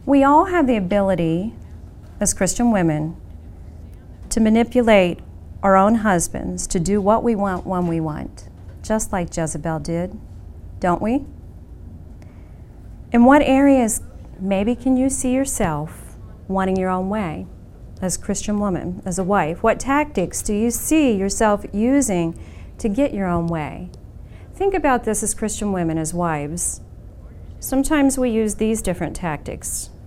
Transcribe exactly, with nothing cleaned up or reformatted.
We all have the ability, as Christian women, to manipulate our own husbands to do what we want when we want, just like Jezebel did, don't we? In what areas maybe can you see yourself wanting your own way as a Christian woman, as a wife? What tactics do you see yourself using to get your own way? Think about this as Christian women, as wives. Sometimes we use these different tactics.